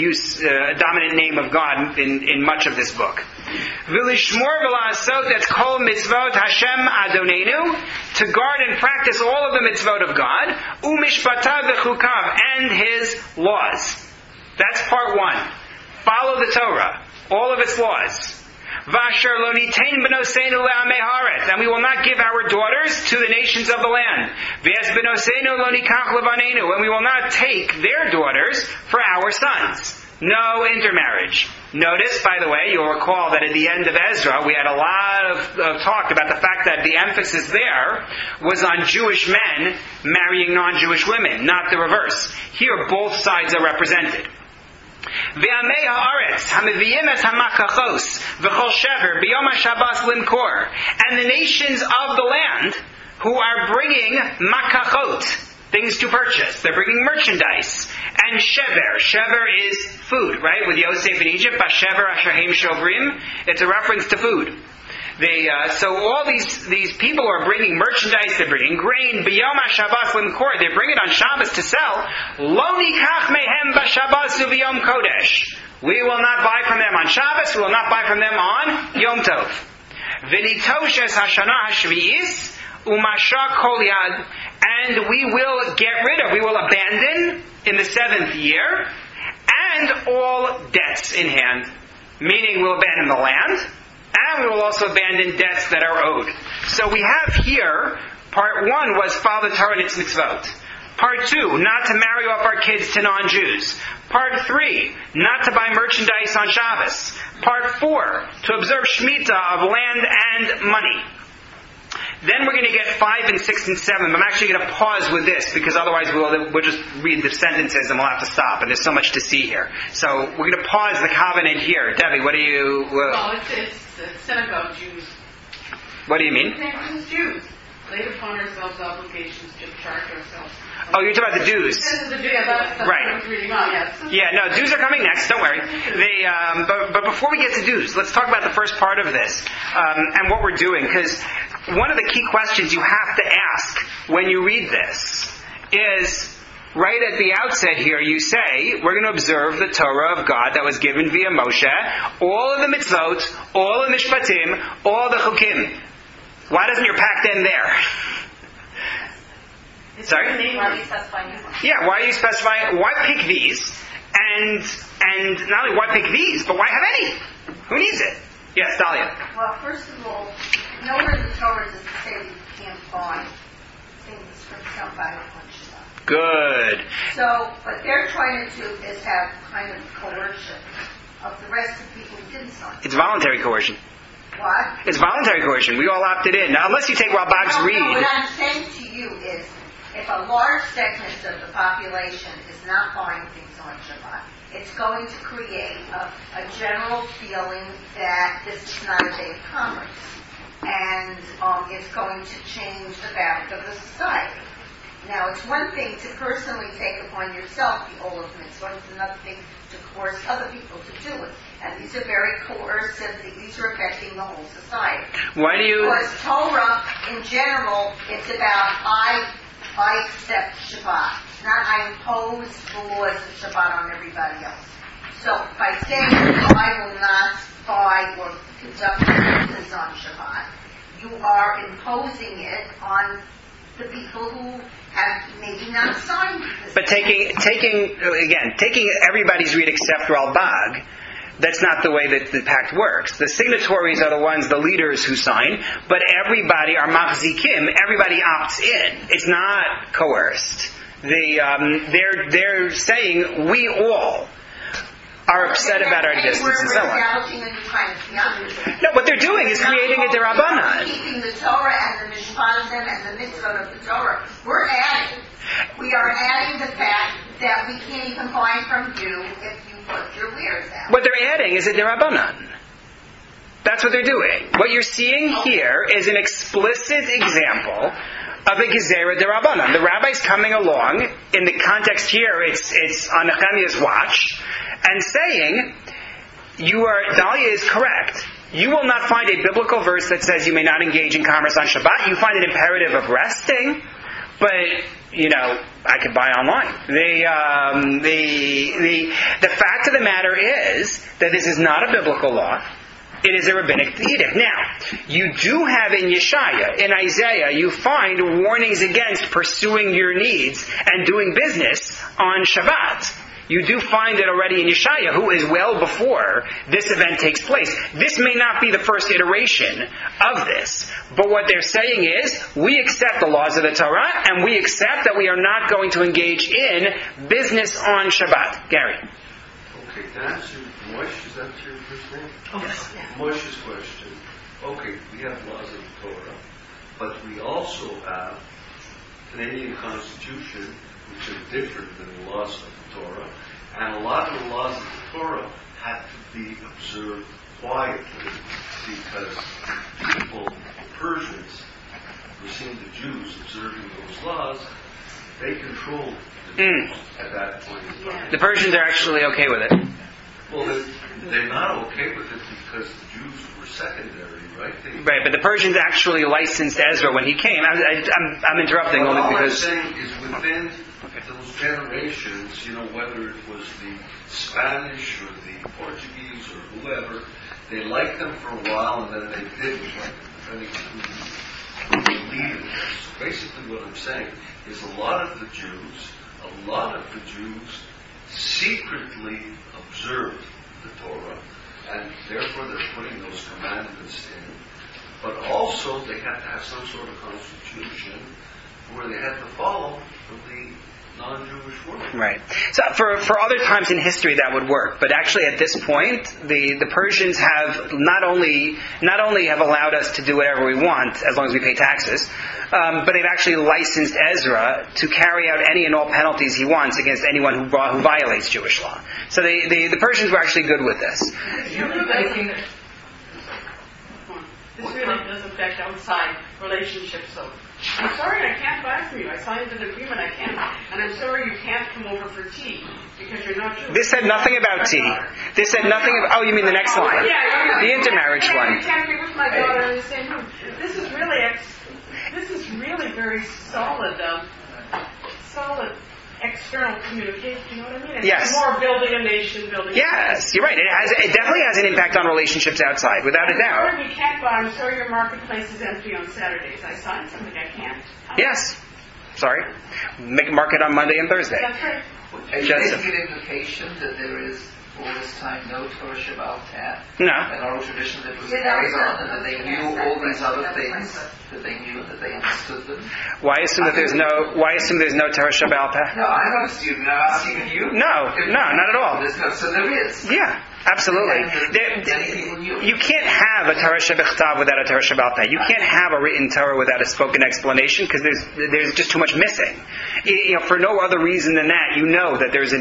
name of God in much of this book. V'lishmor v'la'asot et kol mitzvot Hashem Adonenu, to guard and practice all of the mitzvot of God, u'mishpatav v'chukav, and His laws. That's part 1. Follow the Torah, all of its laws. Vasher lo nitain b'noseinu le'amei haaretz, and we will not give our daughters to the nations of the land. V'es b'noseinu lo nikach levaneinu, and we will not take their daughters for our sons. No intermarriage. Notice, by the way, you'll recall that at the end of Ezra, we had a lot of talk about the fact that the emphasis there was on Jewish men marrying non-Jewish women, not the reverse. Here, both sides are represented. Ve'amei haaretz hamiviyim es hamakachos v'chol shever b'yom haShabbos limkor, and the nations of the land who are bringing makachot, things to purchase. They're bringing merchandise. And shever. Shever is food, right? With Yosef in Egypt, Bashever Asharim Shovrim, it's a reference to food. So all these people are bringing merchandise, they're bringing grain, b'yom haShabbos limkor, they bring it on Shabbos to sell. Lo nikach mehem b'Shabbos u'b'yom kodesh. We will not buy from them on Shabbos, we will not buy from them on Yom Tov. V'nitoshes hashana hashvi'is u'masha kol yad, and we will we will abandon in the 7th year, and all debts in hand. Meaning we'll abandon the land, and we will also abandon debts that are owed. So we have here, part 1 was follow the Torah and its mitzvot. Part 2, not to marry off our kids to non-Jews. Part 3, not to buy merchandise on Shabbos. Part 4, to observe Shemitah of land and money. Then we're going to get 5 and 6 and 7. I'm actually going to pause with this because otherwise we'll just read the sentences and we'll have to stop. And there's so much to see here. So we're going to pause the covenant here. Debbie, what do you... Well, it's synagogue Jews. What do you mean? It's Jews. Laid upon ourselves obligations to charge ourselves. Oh, you're talking about the dues. This is the dues. That's right. What I was reading on, yes. Yeah, no, dues are coming next. Don't worry. But before we get to dues, let's talk about the first part of this and what we're doing. Because one of the key questions you have to ask when you read this is, right at the outset here, you say, we're going to observe the Torah of God that was given via Moshe, all of the mitzvot, all of the mishpatim, all the chukim. Why doesn't your pact end there? Sorry? Why are you specifying these ones? Yeah, why are you specifying, why pick these? And not only why pick these, but why have any? Who needs it? Yes, Dahlia. Well, first of all, nowhere in the Torah does it say that you can't buy things from somebody on Shabbat. Good. So what they're trying to do is have kind of coercion of the rest of the people who didn't sign. It's voluntary coercion. What? It's voluntary coercion. We all opted in. Now, unless you take Ralbag's No, read. what I'm saying to you is, if a large segment of the population is not buying things on Shabbat, it's going to create a general feeling that this is not a day of commerce. And it's going to change the fabric of the society. Now, it's one thing to personally take upon yourself the oath of mitzvah. It's another thing to coerce other people to do it. And these are very coercive. These are affecting the whole society. Why do you... Because Torah, in general, it's about I accept Shabbat, not I impose the laws of Shabbat on everybody else. So by saying I will not buy or conduct business on Shabbat, you are imposing it on the people who have maybe not signed this. But taking everybody's read except Ralbag, that's not the way that the pact works. The signatories are the ones, the leaders who sign, but everybody are machzikim, everybody opts in. It's not coerced. They're saying we all are upset about our distance and so on. Establishing a new kind of theology. No, what they're doing is creating a derabanan. Keeping the Torah and the mishpatim and the mitzvot of the Torah. We are adding the fact that we can't even buy from you if you put your wares out. What they're adding is a derabanan. That's what they're doing. What you're seeing here is an explicit example of a gezerah derabanan. The rabbi's coming along, in the context here, it's on Nehemiah's watch, and saying, Dahlia is correct. You will not find a biblical verse that says you may not engage in commerce on Shabbat. You find an imperative of resting, but, I could buy online. The fact of the matter is that this is not a biblical law. It is a rabbinic edict. Now, you do have in Yeshaya, in Isaiah, you find warnings against pursuing your needs and doing business on Shabbat. You do find it already in Yeshaya, who is well before this event takes place. This may not be the first iteration of this, but what they're saying is, we accept the laws of the Torah, and we accept that we are not going to engage in business on Shabbat. Gary. Okay, to answer Moish, is that your first name? Yes. Moish's question. Okay, we have laws of the Torah, but we also have Canadian Constitution, which are different than the laws of the Torah, and a lot of the laws of the Torah have to be observed quietly because people, the Persians, who seen the Jews observing those laws, they controlled the Jews at that point in time. The Persians are actually okay with it. Well, they're not okay with it because the Jews were secondary, right? Right, but the Persians actually licensed Ezra when he came. I'm interrupting only because... All I'm saying is within those generations, whether it was the Spanish or the Portuguese or whoever, they liked them for a while and then they didn't like them, depending on who leaded them. So basically what I'm saying is a lot of the Jews secretly observed the Torah, and therefore they're putting those commandments in. But also they had to have some sort of constitution where they had to follow the non-Jewish world. Right. So for other times in history that would work, but actually at this point, the Persians have not only have allowed us to do whatever we want as long as we pay taxes, but they've actually licensed Ezra to carry out any and all penalties he wants against anyone who violates Jewish law. So the Persians were actually good with this. This really does affect outside relationships. So I'm sorry I can't buy from you. I signed an agreement I can't. And I'm sorry you can't come over for tea because you're not Jewish. This said nothing about tea. This said nothing about... Oh, you mean the next line? Yeah. The intermarriage one. I can't be with my daughter in the same room. This is really very solid external communication. You know what I mean? It's Yes. more building a nation, building. Yes, you're right. It definitely has an impact on relationships outside, without a doubt. I'm sorry you can't buy. I'm sorry your marketplace is empty on Saturdays. I signed something I can't. Yes. Sorry. Make a market on Monday and Thursday. That's right. Are you Joseph. making an implication that there is all this time no Torah Shabbat Tat? No. An oral tradition that was carried on and that they knew all these other things, that they knew, that they understood them? Why assume there's no Torah Shabbat Peh? No, I'm not assuming. I'm asking you. No, not at all. So there is. Yeah, absolutely. You can't have a Torah Shebichtav without a Torah Shabbat Peh. You can't have a written Torah without a spoken explanation because there's just too much missing. For no other reason than that, you know that there's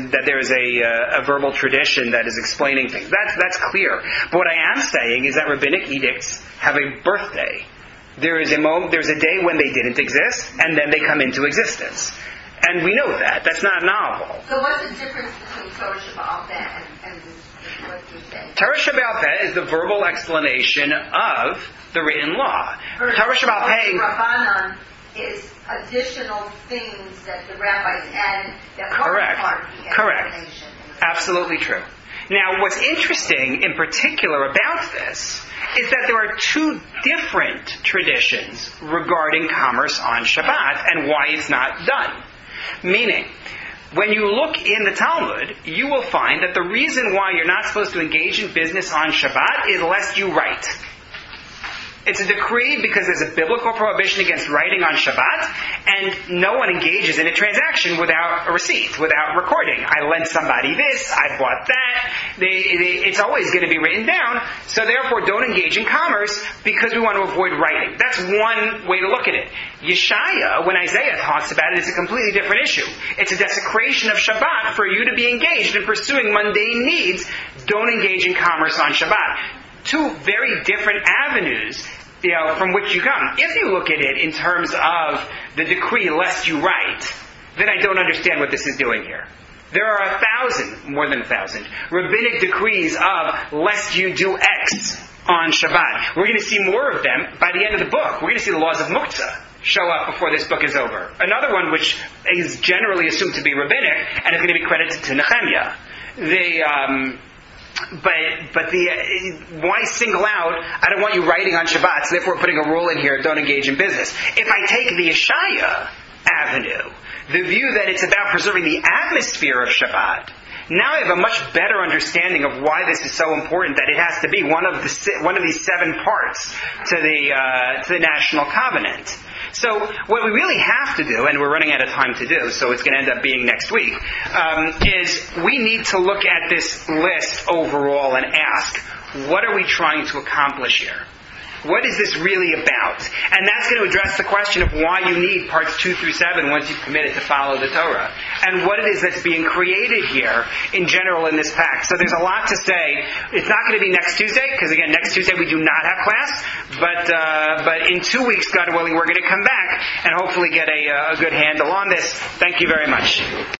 a verbal tradition that is explaining things. That's clear. But what I am saying is that rabbinic edicts have a birthday. There's a day when they didn't exist, and then they come into existence. And we know that. That's not novel. So what's the difference between Torah Shabbat Peh and what you say? Torah Shabbat Peh is the verbal explanation of the written law. Torah Shabbat Peh... Rabbanan is additional things that the rabbis add that Correct. weren't part of the Correct. explanation. Absolutely true. Now, what's interesting in particular about this is that there are two different traditions regarding commerce on Shabbat and why it's not done. Meaning, when you look in the Talmud, you will find that the reason why you're not supposed to engage in business on Shabbat is lest you write. It's a decree because there's a biblical prohibition against writing on Shabbat, and no one engages in a transaction without a receipt, without recording. I lent somebody this, I bought that. It's always going to be written down, so therefore don't engage in commerce because we want to avoid writing. That's one way to look at it. Yeshaya, when Isaiah talks about it, is a completely different issue. It's a desecration of Shabbat for you to be engaged in pursuing mundane needs. Don't engage in commerce on Shabbat. Two very different avenues, from which you come. If you look at it in terms of the decree lest you write, then I don't understand what this is doing here. There are more than 1,000, rabbinic decrees of lest you do X on Shabbat. We're going to see more of them by the end of the book. We're going to see the laws of Muktzah show up before this book is over. Another one which is generally assumed to be rabbinic and is going to be credited to Nehemiah. Why single out, I don't want you writing on Shabbat, so therefore putting a rule in here, don't engage in business. If I take the Yeshaya avenue, the view that it's about preserving the atmosphere of Shabbat, now I have a much better understanding of why this is so important, that it has to be one of these 7 parts to the National Covenant. So what we really have to do, and we're running out of time to do, so it's going to end up being next week, is we need to look at this list overall and ask, what are we trying to accomplish here? What is this really about? And that's going to address the question of why you need parts 2 through 7 once you've committed to follow the Torah. And what it is that's being created here in general in this pack. So there's a lot to say. It's not going to be next Tuesday, because again, next Tuesday we do not have class. But in 2 weeks, God willing, we're going to come back and hopefully get a good handle on this. Thank you very much.